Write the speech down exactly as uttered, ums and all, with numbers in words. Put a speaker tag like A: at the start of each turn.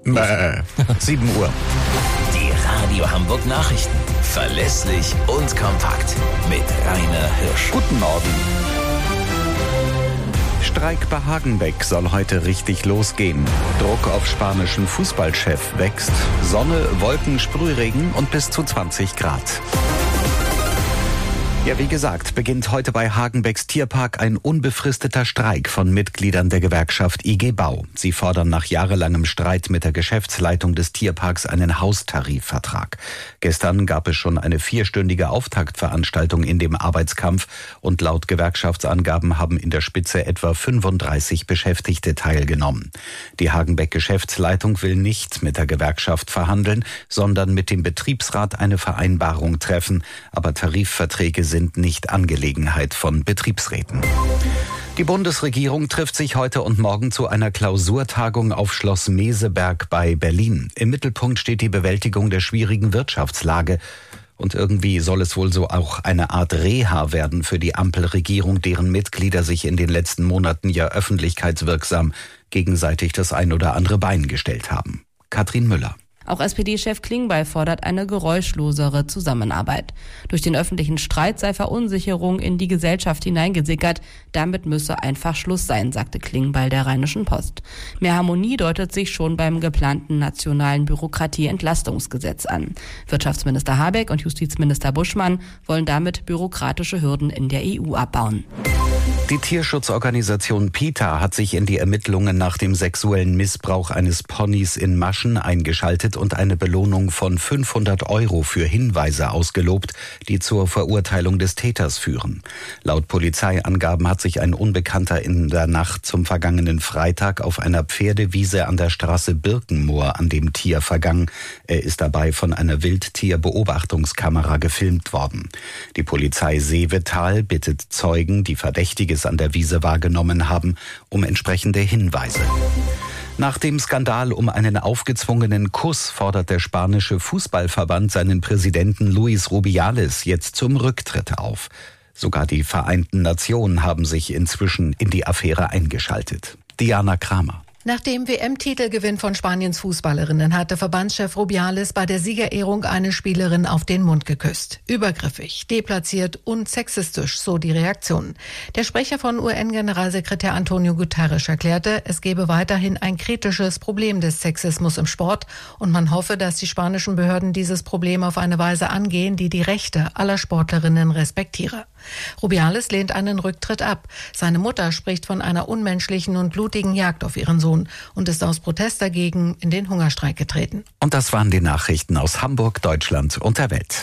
A: Bäh. sieben Uhr.
B: Die Radio Hamburg Nachrichten. Verlässlich und kompakt. Mit Rainer Hirsch.
A: Guten Morgen. Streik bei Hagenbeck soll heute richtig losgehen. Druck auf spanischen Fußballchef wächst. Sonne, Wolken, Sprühregen und bis zu zwanzig Grad. Ja, wie gesagt, beginnt heute bei Hagenbecks Tierpark ein unbefristeter Streik von Mitgliedern der Gewerkschaft I G Bau. Sie fordern nach jahrelangem Streit mit der Geschäftsleitung des Tierparks einen Haustarifvertrag. Gestern gab es schon eine vierstündige Auftaktveranstaltung in dem Arbeitskampf und laut Gewerkschaftsangaben haben in der Spitze etwa fünfunddreißig Beschäftigte teilgenommen. Die Hagenbeck-Geschäftsleitung will nicht mit der Gewerkschaft verhandeln, sondern mit dem Betriebsrat eine Vereinbarung treffen, aber Tarifverträge sind sind nicht Angelegenheit von Betriebsräten. Die Bundesregierung trifft sich heute und morgen zu einer Klausurtagung auf Schloss Meseberg bei Berlin. Im Mittelpunkt steht die Bewältigung der schwierigen Wirtschaftslage. Und irgendwie soll es wohl so auch eine Art Reha werden für die Ampelregierung, deren Mitglieder sich in den letzten Monaten ja öffentlichkeitswirksam gegenseitig das ein oder andere Bein gestellt haben. Katrin Müller.
C: Auch S P D-Chef Klingbeil fordert eine geräuschlosere Zusammenarbeit. Durch den öffentlichen Streit sei Verunsicherung in die Gesellschaft hineingesickert. Damit müsse einfach Schluss sein, sagte Klingbeil der Rheinischen Post. Mehr Harmonie deutet sich schon beim geplanten nationalen Bürokratie-Entlastungsgesetz an. Wirtschaftsminister Habeck und Justizminister Buschmann wollen damit bürokratische Hürden in der E U abbauen.
A: Die Tierschutzorganisation PETA hat sich in die Ermittlungen nach dem sexuellen Missbrauch eines Ponys in Maschen eingeschaltet und eine Belohnung von fünfhundert Euro für Hinweise ausgelobt, die zur Verurteilung des Täters führen. Laut Polizeiangaben hat sich ein Unbekannter in der Nacht zum vergangenen Freitag auf einer Pferdewiese an der Straße Birkenmoor an dem Tier vergangen. Er ist dabei von einer Wildtierbeobachtungskamera gefilmt worden. Die Polizei Seevetal bittet Zeugen, die Verdächtige an der Wiese wahrgenommen haben, um entsprechende Hinweise. Nach dem Skandal um einen aufgezwungenen Kuss fordert der spanische Fußballverband seinen Präsidenten Luis Rubiales jetzt zum Rücktritt auf. Sogar die Vereinten Nationen haben sich inzwischen in die Affäre eingeschaltet. Diana Kramer.
D: Nach dem W M-Titelgewinn von Spaniens Fußballerinnen hatte Verbandschef Rubiales bei der Siegerehrung eine Spielerin auf den Mund geküsst. Übergriffig, deplatziert und sexistisch, so die Reaktion. Der Sprecher von U N-Generalsekretär Antonio Guterres erklärte, es gebe weiterhin ein kritisches Problem des Sexismus im Sport und man hoffe, dass die spanischen Behörden dieses Problem auf eine Weise angehen, die die Rechte aller Sportlerinnen respektiere. Rubiales lehnt einen Rücktritt ab. Seine Mutter spricht von einer unmenschlichen und blutigen Jagd auf ihren Sohn und ist aus Protest dagegen in den Hungerstreik getreten.
A: Und das waren die Nachrichten aus Hamburg, Deutschland und der Welt.